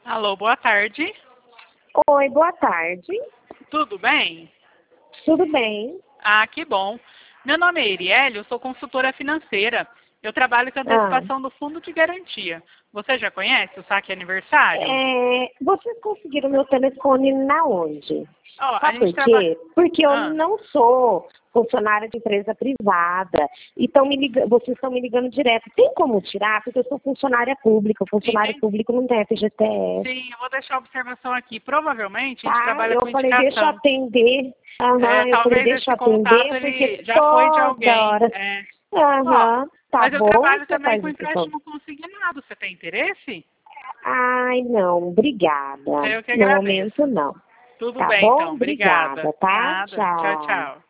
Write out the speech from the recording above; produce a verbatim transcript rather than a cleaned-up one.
Alô, boa tarde. Oi, boa tarde. Tudo bem? Tudo bem? Ah, que bom. Meu nome é Iriele, eu sou consultora financeira. Eu trabalho com a Ah, antecipação do fundo de garantia. Você já conhece o saque aniversário? é, vocês conseguiram meu telefone na onde? Ó, a Sabe gente por trabalha... quê? Porque eu Ah, não sou funcionária de empresa privada. E tão me liga- vocês estão me ligando direto. Tem como tirar? Porque eu sou funcionária pública. O funcionário entendi. público não tem F G T S. Sim, eu vou deixar a observação aqui. Provavelmente a gente Tá? trabalha Eu com falei, deixa eu indicação. atender. É, Aham, eu falei, talvez deixa esse eu contato atender, porque ele já foi de toda alguém. hora. É. Ó, Aham, tá mas eu bom, trabalho você também faz com isso. empréstimo consignado. Você tem interesse? Ai, não, obrigada. Eu que No momento, agradeço. não. Tudo Tá bem, bom? então. Obrigada. Obrigada, tá? Nada. Tchau, Tchau. tchau.